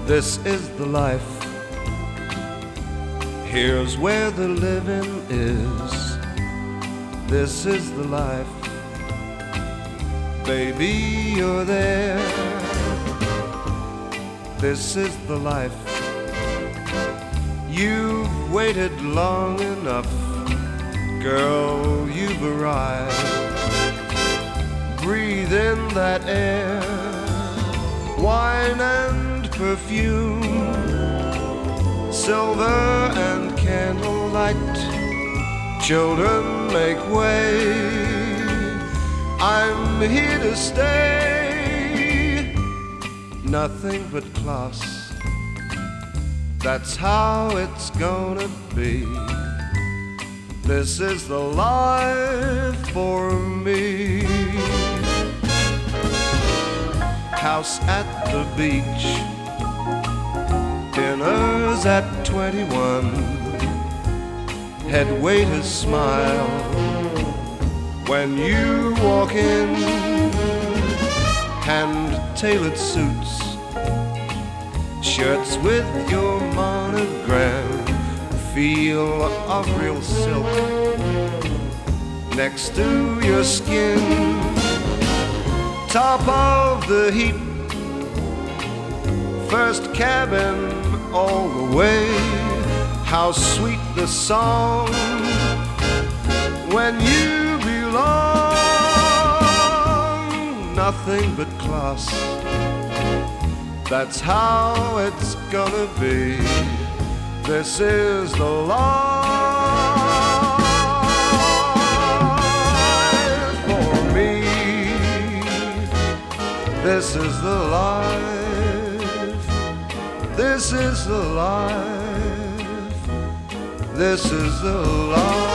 This is the life. Here's where the living is. This is the life. Baby, you're there. This is the life. You've waited long enough. Girl, you've arrived. Breathe in that air, wine and perfume, silver and candlelight. Children, make way. I'm here to stay. Nothing but class. That's how it's gonna be. This is the life for me. House at the beach, dinners at 21, head waiters smile when you walk in, hand-tailored suits, shirts with your monogram, feel of real silk next to your skin. Top of the heap, first cabin all the way. How sweet the song when you belong. Nothing but class. That's how it's gonna be. This is the life for me. This is the life. This is the life. This is the life.